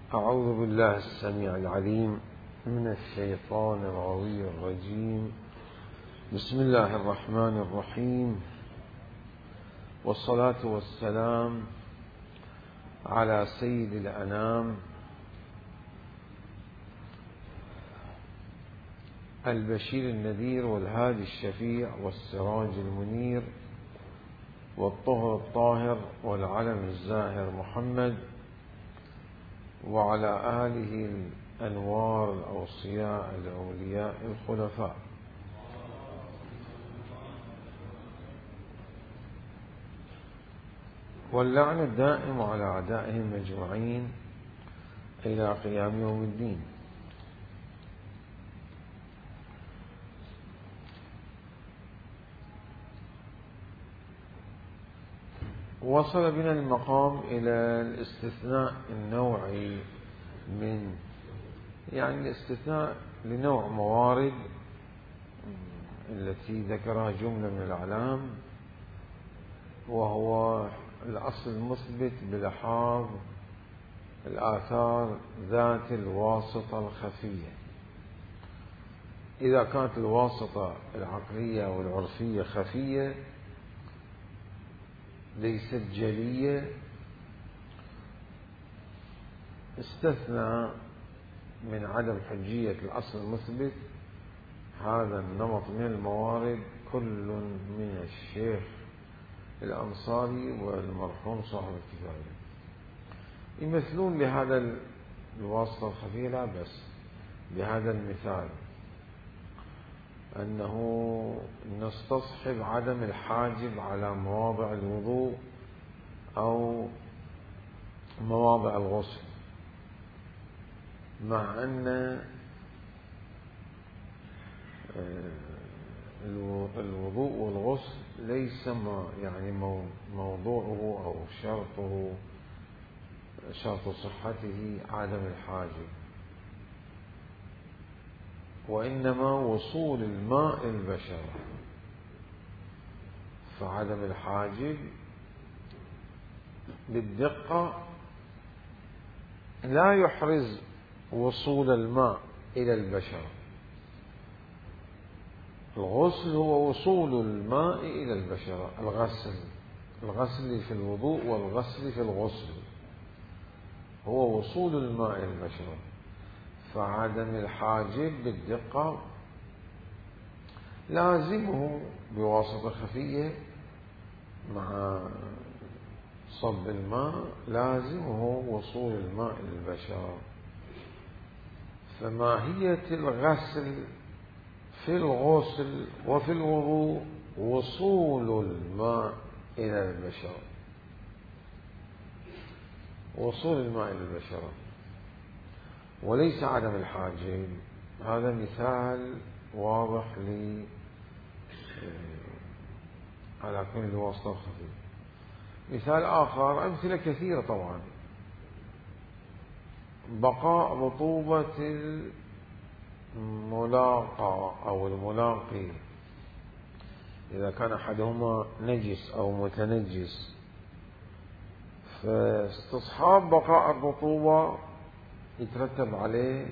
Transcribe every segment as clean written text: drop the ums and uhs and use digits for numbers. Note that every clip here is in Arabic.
أعوذ بالله السميع العليم من الشيطان الغوي الرجيم. بسم الله الرحمن الرحيم، والصلاة والسلام على سيد الأنام البشير النذير والهادي الشفيع والسراج المنير والطهر الطاهر والعلم الزاهر محمد، وعلى آله الأنوار الأوصياء الأولياء الخلفاء. واللعن الدائم على أعدائهم أجمعين إلى قيام يوم الدين. وصل بنا المقام إلى الاستثناء النوعي الاستثناء لنوع موارد التي ذكرها جملة من الأعلام، وهو الأصل المثبت بلحاظ الآثار ذات الواسطة الخفية. إذا كانت الواسطة العقلية والعرفية خفية ليست جلية، استثنى من عدم حجية الأصل المثبت هذا النمط من الموارد كل من الشيخ الأنصاري والمرحوم صاحب الكتاب. يمثلون بهذا الواسطة الخفية لا بس بهذا المثال، أنه نستصحب عدم الحاجب على مواضع الوضوء أو مواضع الغسل، مع أن الوضوء والغسل ليس موضوعه أو شرط صحته عدم الحاجب، وإنما وصول الماء البشرة. فعدم الحاجب بالدقة لا يحرز وصول الماء إلى البشرة. الغسل هو وصول الماء إلى البشرة، الغسل في الوضوء والغسل في الغسل هو وصول الماء إلى البشرة. فعدم الحاجب بالدقة لازمه بواسطة خفية مع صب الماء، لازمه وصول الماء إلى البشرة. فماهية الغسل في الغسل وفي الوضوء وصول الماء إلى البشرة، وصول الماء إلى البشرة وليس عدم الحاجب. هذا مثال واضح على كل واسطة خفيف. مثال آخر، أمثلة كثيرة طبعا، بقاء رطوبة الملاقى أو الملاقي إذا كان أحدهما نجس أو متنجس، فاستصحاب بقاء الرطوبة يترتب عليه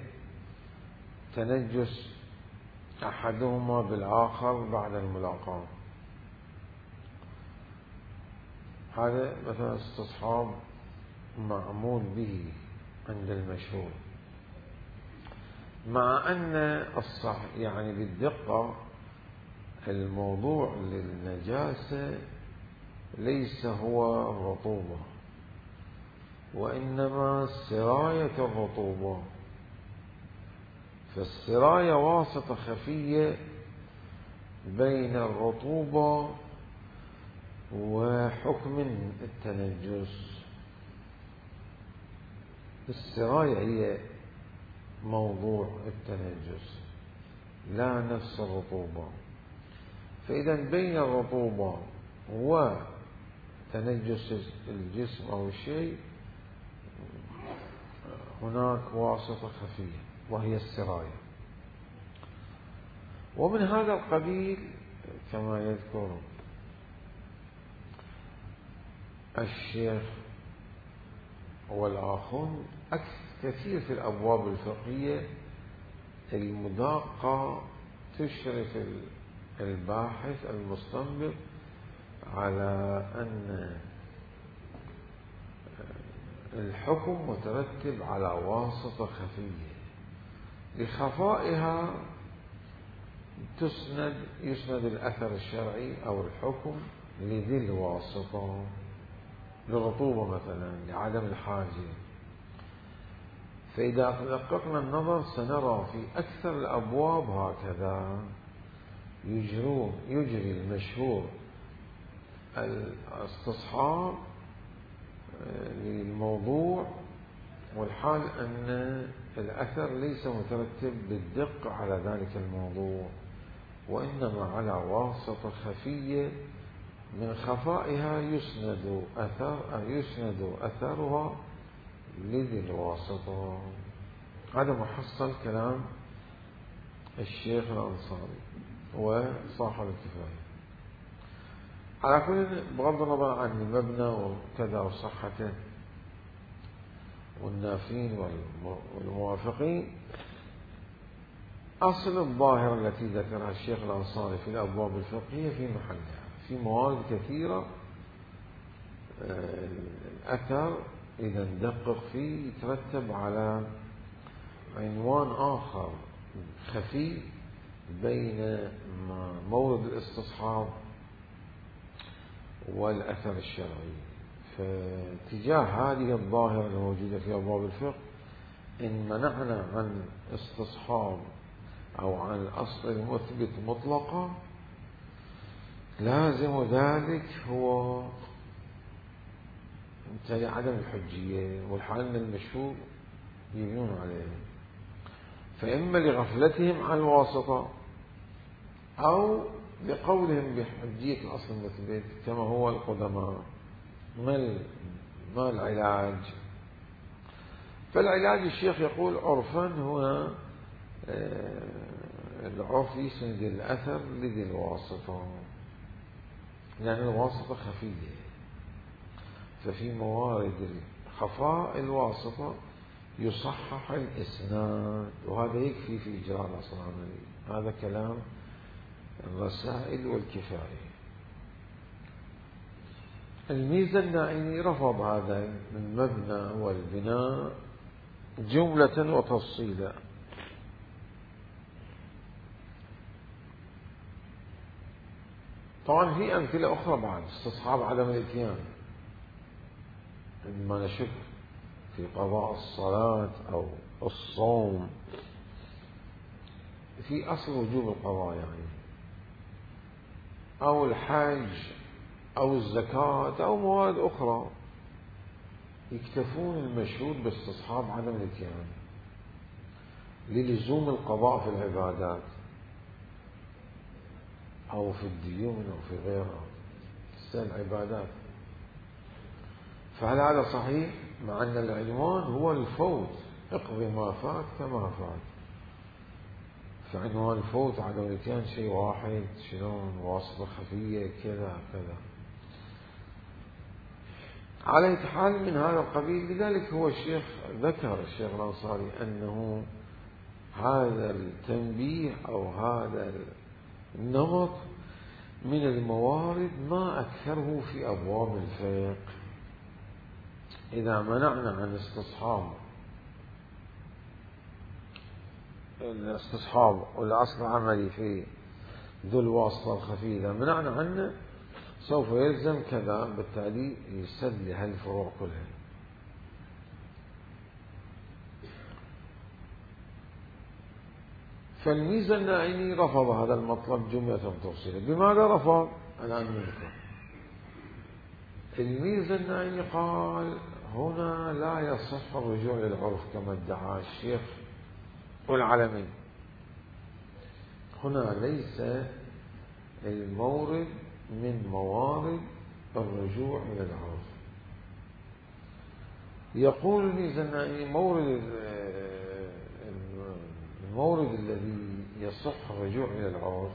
تنجس أحدهما بالآخر بعد الملاقاة. هذا مثلا استصحاب معمول به عند المشهور، مع أن الصح بالدقة الموضوع للنجاسة ليس هو الرطوبة، وإنما سراية الرطوبة. فالسراية واسطة خفية بين الرطوبة وحكم التنجس. السراية هي موضوع التنجس لا نفس الرطوبة. فإذا بين الرطوبة وتنجس الجسم أو الشيء هناك واسطة خفية وهي السراية. ومن هذا القبيل كما يذكر الشيخ والآخر كثير في الأبواب الفقهية المداقة تشرف الباحث المستنبط على أن الحكم مترتب على واسطة خفية، لخفائها يسند الأثر الشرعي أو الحكم لذي الواسطة، للرطوبة مثلا، لعدم الحاجة. فإذا دققنا النظر سنرى في أكثر الأبواب هكذا يجري المشهور الاستصحاب للموضوع، والحال أن الأثر ليس مترتب بالدقة على ذلك الموضوع، وإنما على واسطة خفية من خفائها يسند أثرها لذي الواسطة. هذا محصل كلام الشيخ الأنصاري وصاحب الكفاية. على كل، بغض النظر عن المبنى وكذا وصحته والنافين والموافقين، أصل الظاهرة التي ذكرها الشيخ الأنصاري في الأبواب الفقهية في محلها. في موارد كثيرة الأثر إذا ندقق فيه يترتب على عنوان آخر خفي بين مورد الاستصحاب والأثر الشرعي. فتجاه هذه الظاهرة الموجودة في أبواب الفقه، إن منعنا عن استصحاب أو عن الأصل المثبت مطلقا، لازم ذلك هو عدم الحجية، والحال من المشهور يبنون عليه، فإما لغفلتهم عن الواسطة أو لقولهم بحجية الأصل المثبت كما هو القدماء. ما العلاج؟ فالعلاج الشيخ يقول عرفا هنا العرف يسند الأثر لذي الواسطة، لأن الواسطة خفية، ففي موارد خفاء الواسطة يصحح الإسناد، وهذا يكفي في إجراء الأصل العملي. هذا كلام الرسائل والكفاية. الميزة النائي رفض هذا المبنى والبناء جملة وتفصيلا. طبعا في أمثلة أخرى بعد استصحاب عدم الإتيان، إما نشك في قضاء الصلاة أو الصوم، في أصل وجوب القضاء يعني، أو الحج أو الزكاة أو موارد أخرى، يكتفون المشهور باستصحاب عدم الإتيان للزوم القضاء في العبادات أو في الديون أو في غيرها العبادات. فهل هذا صحيح؟ مع أن العنوان هو الفوت، اقضي ما فات كما فات، فعنوان الفوت عدم الإتيان شيء واحد، شلون واسطة خفية كذا كذا. على حال من هذا القبيل. لذلك هو ذكر الشيخ الأنصاري أنه هذا التنبيه أو هذا النمط من الموارد ما أكثره في أبواب الفقه. إذا منعنا عن الاستصحاب والأصل العملي في ذو الواسطة الخفية، إذا منعنا عنه سوف يلزم كذا، بالتالي يسد لها الفروع كلها. فالميزة النائي رفض هذا المطلب جملة تفصيلا. بماذا رفض؟ الآن نذكر. الميزة النائي قال هنا لا يصح الرجوع للعرف كما ادعى الشيخ والعلمي. هنا ليس المورد من موارد الرجوع إلى العرف. يقول الميزة النائي المورد الذي يصح الرجوع إلى العرف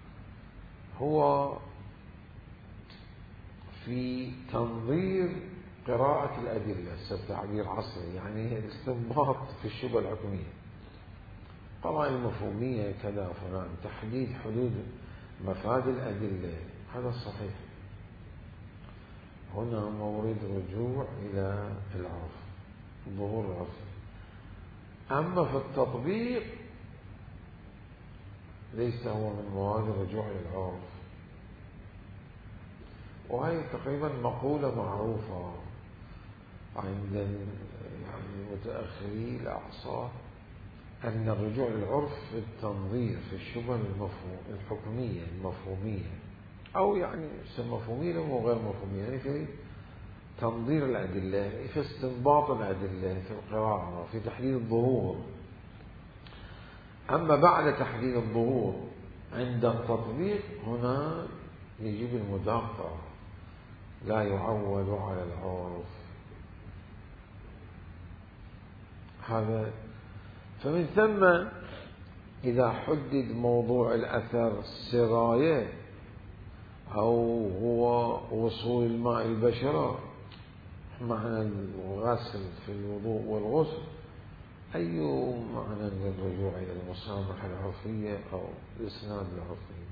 هو في تنظير قراءة الأدلة، تعبير عصري، يعني الاستنباط في الشبهة الحكمية، قرائن مفهومية كذا فلان، تحديد حدود مفاد الأدلة، هذا صحيح. هنا مورد رجوع إلى العرف، ظهور العرف. أما في التطبيق ليس هو من موارد الرجوع إلى العرف. وهي تقريبا مقولة معروفة عند يعني متأخري الأعصار، أن الرجوع للعرف في التنظير في الشبهة الحكمية المفهومية، أو يعني مفهومية أو غير مفهومية، يعني في تنظير الأدلة، في استنباط الأدلة، في القراءة، في تحديد الظهور. أما بعد تحديد الظهور عند التطبيق هنا يجيب المداقة، لا يعول على العرف. هذا فمن ثم إذا حدد موضوع الأثر السراية أو هو وصول الماء البشرة معنى الغسل في الوضوء والغسل، أي معنى للرجوع إلى المسامحة العرفية أو الإسناد العرفي،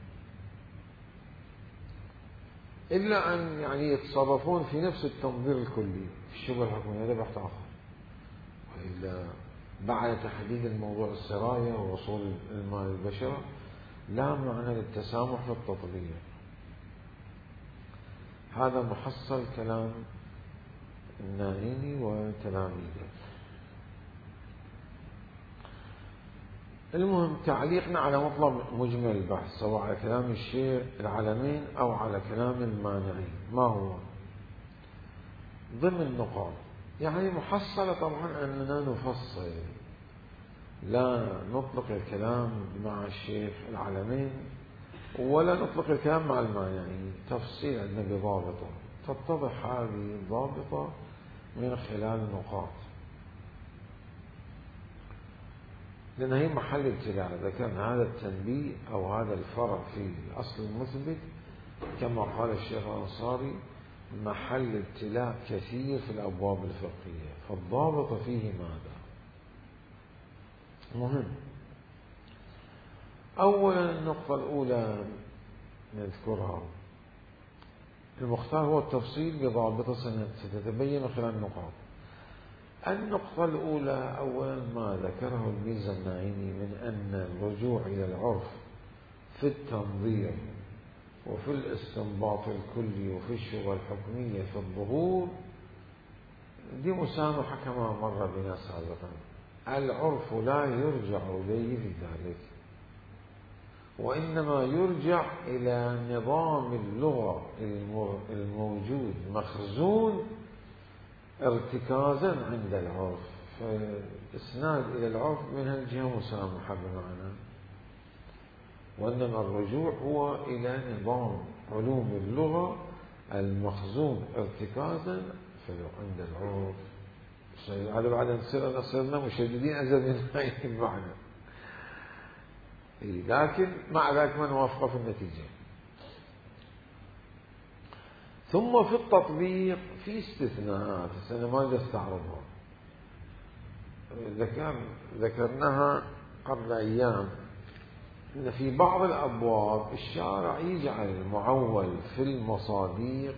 إلا أن يعني يتصرفون في نفس التنظير الكلي في الشبهة الحكمية، هذا بحث آخر. وإلا بعد تحديد الموضوع السراية ووصول الماء البشرة لا معنى للتسامح في التطبيق. هذا محصل كلام النائمي وتلاميذه. المهم تعليقنا على مطلب مجمل البحث، سواء على كلام الشيخ العلمين أو على كلام المانعين، ما هو ضمن النقاط. يعني محصلة طبعا أننا نفصل، لا نطلق الكلام مع الشيخ العلمين ولا نطلق الكلام مع المانعين، تفصيل عندنا بضابطة، تتضح هذه الضابطة من خلال النقاط، لأن هي محل ابتلاء. إذا كان هذا التنبيه أو هذا الفرع في الأصل المثبت كما قال الشيخ الأنصاري محل ابتلاء كثير في الأبواب الفقهية، فالضابط فيه ماذا؟ مهم. أولا النقطة الأولى نذكرها، المختار هو التفصيل بضابطة ستتبين من خلال النقاط. النقطة الأولى أولا ما ذكره الميزة الناعمي من أن الرجوع إلى العرف في التنظير وفي الاستنباط الكلي وفي الشبهة الحكمية في الظهور دي مسامحة كما مر بنا سابقا. العرف لا يرجع إليه في ذلك، وإنما يرجع إلى نظام اللغة الموجود مخزون ارتكازا عند العرف، فالإسناد إلى العرف من هالجهة مسامحة بمعنى، وإنما الرجوع هو إلى نظام علوم اللغة المخزون ارتكازا عند العرف. هذا بعد صرنا مشددين أزيد من هاي المعنى، لكن مع ذلك ما نوافق في النتيجة. ثم في التطبيق في استثناءات أنا ما أستعرضها، ذكرناها قبل أيام، إن في بعض الأبواب الشارع يجعل المعول في المصاديق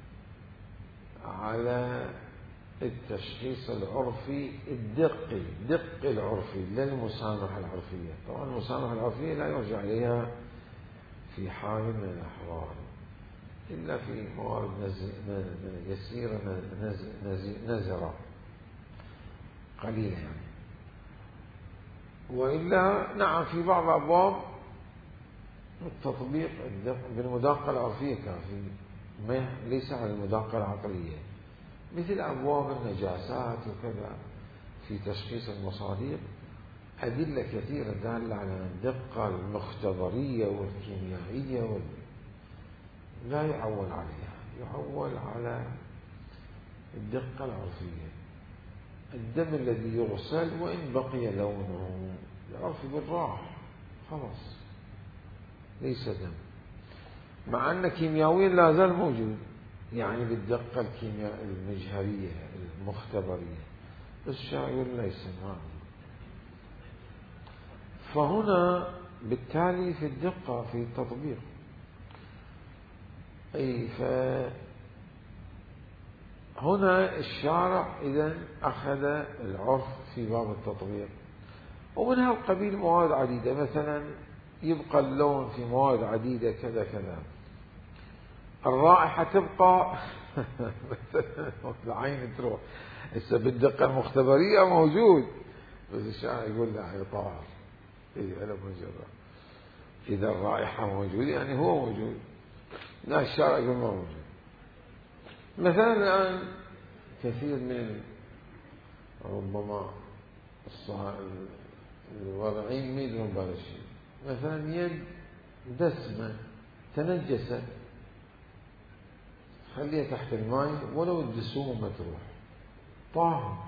على التشخيص العرفي الدق العرفي للمسامحة العرفية. طبعا المسامحة العرفية لا يرجع إليها في حال من الأحوال إلا في موارد يسيرة نزرة قليلة يعني، وإلا نعم في بعض الأبواب التطبيق بالمداقة العرفية كافي، ليس على المداقة العقلية، مثل أبواب النجاسات وكذا في تشخيص المصاديق أدلة كثيرة دالة على الدقة المختبرية والكيميائية لا يعول عليها، يعول على الدقة العرفية. الدم الذي يغسل وإن بقي لونه العرف بالراح خلاص ليس دم، مع أن كيميائيا لا زال موجود، يعني بالدقة الكيمياء المجهرية المختبرية. الشارع يقول ليس ما. فهنا بالتالي في الدقة في التطبيق. أي فهنا الشارع إذن أخذ العرف في باب التطبيق. ومن هالقبيل مواد عديدة، مثلا يبقى اللون في مواد عديدة كذا كذا، الرائحة تبقى العين تروح. هسه بالدقة المختبرية موجود، بس الشارع يقول لا هي طاهر. إيه أنا مجرد إذا الرائحة موجودة يعني هو موجود، لا الشارع يقول ما موجود. مثلا الآن كثير من ربما الوضعين ما يدرون بهذا الشيء، مثلا يد دسمة تنجست خليها تحت الماء ولو الدسوم ما تروح طاهر،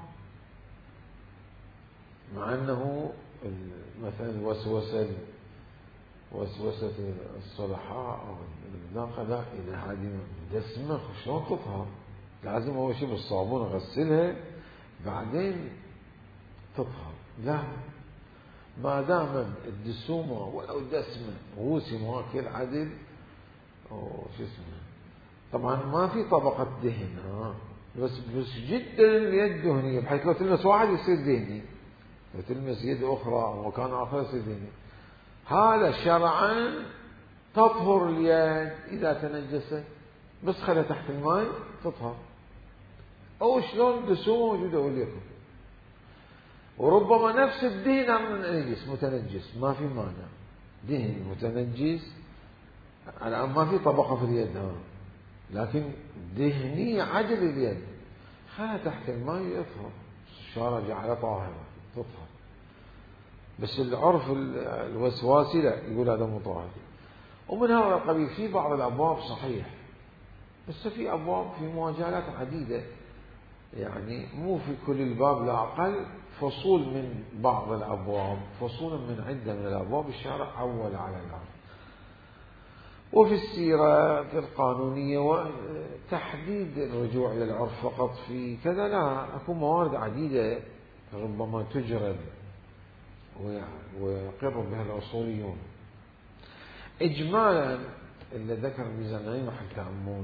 مع أنه مثلا وسوسة الصلحاء أو الناقة لا، إذا هذه دسمة شلون تطهر؟ لازم أول شيء بالصابون أغسلها بعدين تطهر. لا، ما دام الدسومة ولو دسمة غوسي واكل عدل أو شو اسمه، طبعا ما في طبقة دهن بس جدا اليد دهنية، بحيث لو تلمس واحد يصير دهني، لو تلمس يد أخرى أو مكان آخر يصير دهني. هذا شرعا تطهر اليد إذا تنجست، بس خلها تحت الماء تطهر. أو شلون دسومة موجودة أوليكم، وربما نفس الدهن نجس متنجس ما في مانع، دهن متنجس الآن ما في طبقة في اليد لكن دهنية عدل اليد، خلها تحت الماء يطهر، الشارع جعلها طاهرة تطهر. بس العرف الوسواسي لا، يقول هذا مطهر. ومن هذا القبيل في بعض الأبواب صحيح، بس في أبواب في مجالات عديدة، يعني مو في كل الباب، لا أقل فصول من بعض الأبواب، فصول من عدة من الأبواب الشارع عول على العرف. وفي السيرة في القانونية وتحديد الرجوع إلى العرف فقط في كذا لا، أكون موارد عديدة ربما تجرد ويقر بها الأصوليون. إجمالا اللي ذكر الميزاني محل تأمل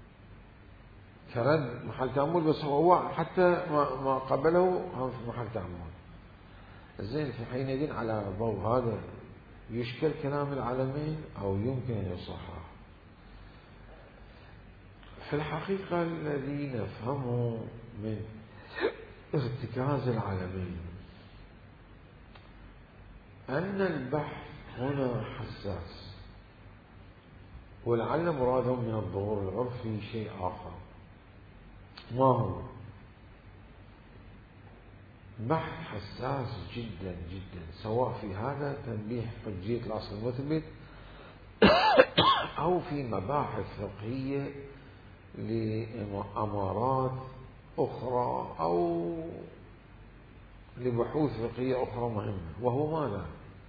كرد محل تأمل، بس هو حتى ما قبله في محل تأمل. زين في حينئذ على ضوء هذا يشكل كلام العالمين أو يمكن أن يصحح. في الحقيقة الذي نفهمه من ارتكاز العالمين أن البحث هنا حساس، ولعل مرادهم من الظهور العرفي شيء آخر. ما هو؟ بحث حساس جدا جدا، سواء في هذا تنبيه حجية الأصل المثبت أو في مباحث فقهية لأمارات أخرى أو لبحوث فقهية أخرى مهمة. وهو ماذا؟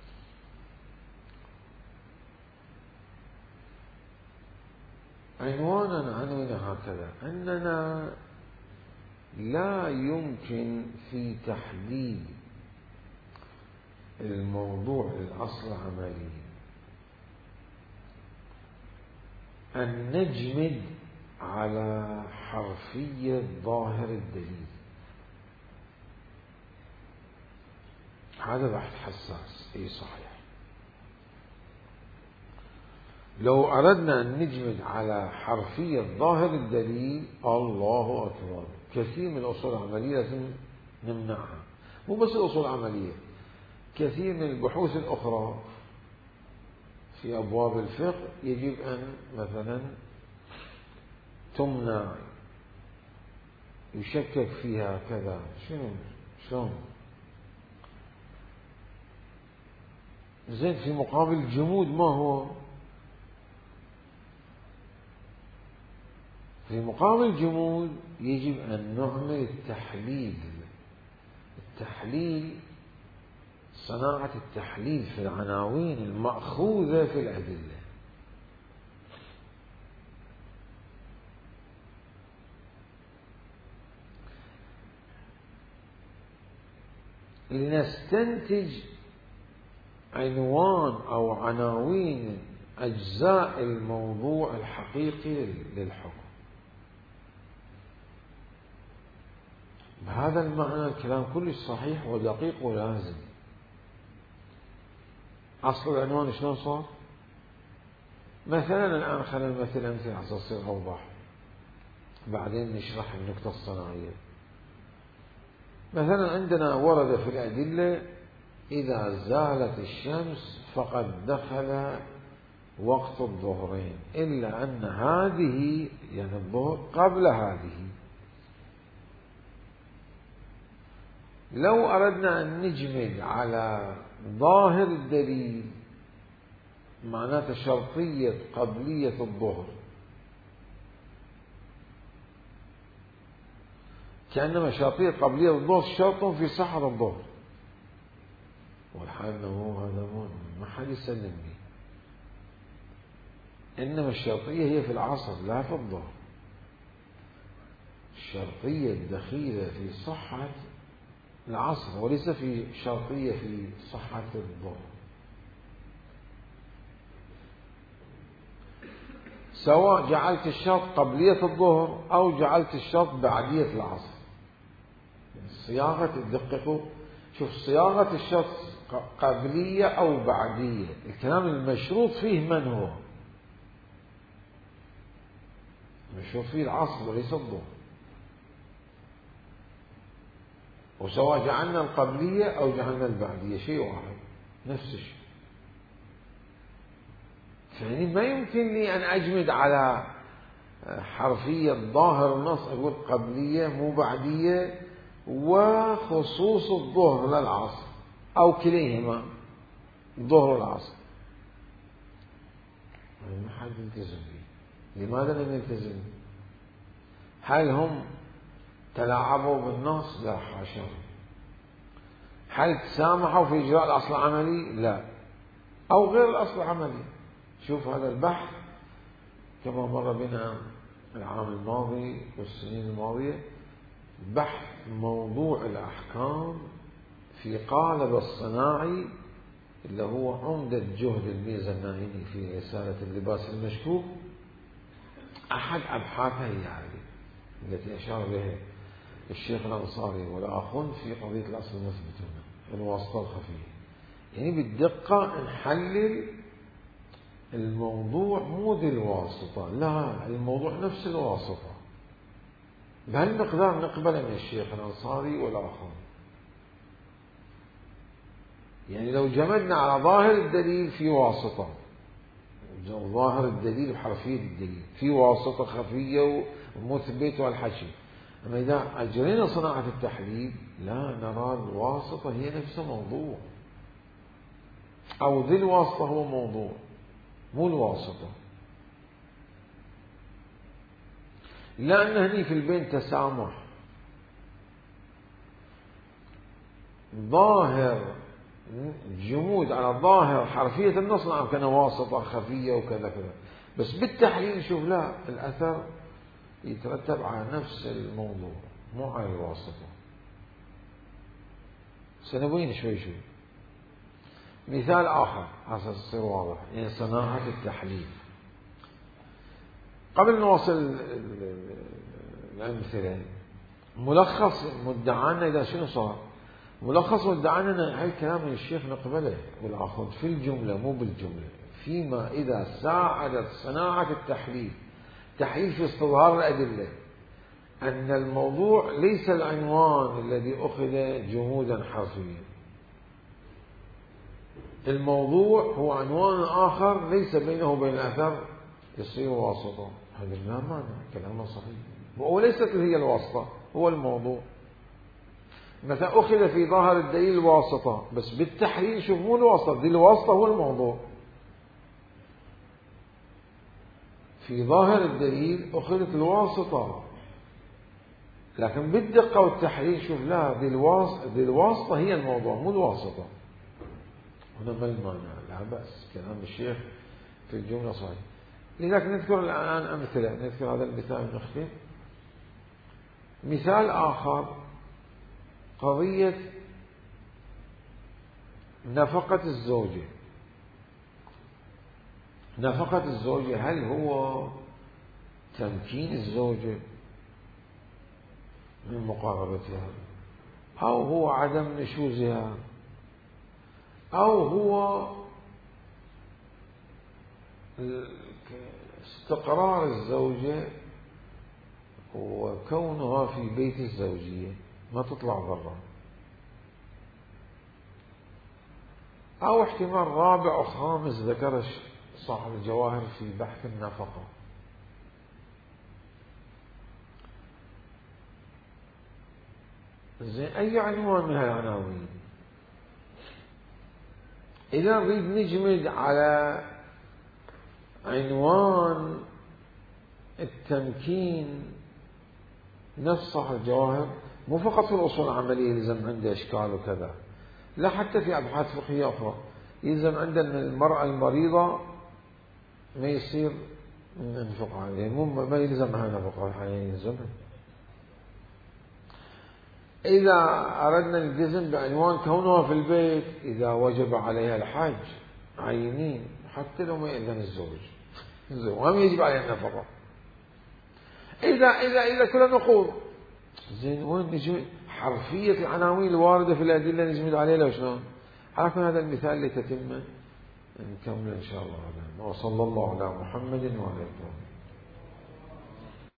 عنوان هكذا: أننا لا يمكن في تحديد الموضوع الأصل العملي أن نجمد على حرفية ظاهر الدليل. هذا بحث حساس. أي صحيح، لو أردنا أن نجمد على حرفية ظاهر الدليل الله أكبر، كثير من الأصول العملية لازم نمنعها. مو بس الأصول العملية، كثير من البحوث الأخرى في أبواب الفقه يجب أن مثلا تمنع، يشكك فيها كذا. شلون؟ زين في مقابل الجمود ما هو؟ في مقابل الجمود يجب أن نعمل التحليل، صناعة التحليل في العناوين المأخوذة في الأدلة. لنستنتج عنوان أو عناوين أجزاء الموضوع الحقيقي للحكم. بهذا المعنى الكلام كلش صحيح ودقيق ولازم. أصل العنوان شلون صار؟ مثلا الآن خلينا نمثل أمثلة حتى تصير أوضح، بعدين نشرح النقطة الصناعية. مثلا عندنا ورد في الأدلة إذا زالت الشمس فقد دخل وقت الظهرين، إلا أن هذه يعني الظهر قبل هذه. لو أردنا أن نجمد على ظاهر الدليل معناته شرطية قبلية الظهر، كأنما شرطية قبلية الظهر شرط في صحة الظهر، والحال أنه هذا ما حد يسلم به. إنما الشرطية هي في العصر لا في الظهر. الشرطية الدخيلة في صحة العصر وليس في شرطية في صحة الظهر. سواء جعلت الشرط قبلية الظهر أو جعلت الشرط بعدية العصر. صياغة الدقة، شوف صياغة الشرط قبلية أو بعدية، الكلام المشروط فيه من هو؟ مشروط فيه العصر وليس الظهر. وسواء جعلنا القبلية أو جعلنا البعدية شيء واحد، نفس الشيء. يعني ما يمكن لي أن أجمد على حرفية ظاهر النص أقول قبلية مو بعدية وخصوص الظهر للعصر أو كليهما الظهر والعصر. ما حد يلتزم به. لماذا لم يلتزم؟ هل هم تلاعبوا بالنص؟ لا حاشا. هل تسامحوا في إجراء الأصل العملي؟ لا. أو غير الأصل العملي. شوف هذا البحث كما مر بنا العام الماضي والسنين الماضية، بحث موضوع الأحكام في قالب الصناعي اللي هو عمدة جهد الميزانيني في رسالة اللباس المشكوك. أحد أبحاثها هي هذه التي أشار بها الشيخ الأنصاري والآخون في قضية الأصل المثبت هنا، الواسطة الخفية. يعني بالدقة نحلل الموضوع مو ذي الواسطة، لا، الموضوع نفس الواسطة بهالمقدار نقبله من الشيخ الأنصاري والآخون. يعني لو جمدنا على ظاهر الدليل في واسطة، ظاهر الدليل وحرفية الدليل في واسطة خفية ومثبت والحشي، أما إذا أجرينا صناعة التحليل لا نرى الواسطة هي نفس الموضوع، أو ذي الواسطة هو موضوع مو الواسطة. لأن هني في البين تسامح، ظاهر جمود على ظاهر حرفية النص نعم كان واسطة خفية وكذا كذا، بس بالتحليل نشوف لا، الأثر يترتب على نفس الموضوع مو على الواسطة. سنبين شوي شوي. مثال آخر حسب يصير واضح، يعني صناعة التحليل. قبل نواصل الأمثلة، ملخص مدعانا إذا شنو صار؟ ملخص مدعانا هاي كلام الشيخ نقبله والآخر في الجملة مو بالجملة، فيما إذا ساعدت صناعة التحليل تحليل في استظهار الأدلة أن الموضوع ليس العنوان الذي أخذ جمودا حرفيا، الموضوع هو عنوان آخر ليس بينه وبين الأثر يصير واسطة. هذا لا معنى، كلامه صحيح، وليست هي الواسطة، هو الموضوع. مثلا أخذ في ظاهر الدليل الواسطة، بس بالتحليل شوف مو الواسطة، دي الواسطة هو الموضوع. في ظاهر الدليل أخذت الواسطة، لكن بالدقة والتحليل شوف لا، دي الواسطة هي الموضوع مو الواسطة. هنا ما المانع؟ لا بأس، كلام الشيخ في الجملة صحيح. لذلك نذكر الآن أمثلة، نذكر هذا المثال نختم. مثال آخر، قضية نفقة الزوجة. نفقة الزوجة هل هو تمكين الزوجة من مقاربتها، أو هو عدم نشوزها، أو هو استقرار الزوجة وكونها في بيت الزوجية ما تطلع برا، أو احتمال رابع وخامس ذكر صاحب الجواهر في بحث النفقة. زين، أي عنوان من هالعناوين إذا نريد نجمد على عنوان التمكين نفس صاحب الجواهر، مو فقط في الأصول العملية يلزم عنده إشكال وكذا، لا حتى في أبحاث فقهية أخرى يلزم عنده أن المرأة المريضة ما يصير ننفق عليها، ما يلزمها نفقة، يلزمها. إذا أردنا الجزم بعنوان كونها في البيت إذا وجب عليها الحج عينين حتى لو ما يأذن الزوج وهم يجب عليها النفقة. إذا كلها نقول زين، وين نجمد حرفية العناوين الواردة في الأدلة نجمد عليها لو شلون؟ عارفين هذا المثال لتتمه نكمل إن شاء الله. وصلى الله على محمد وعلى آله.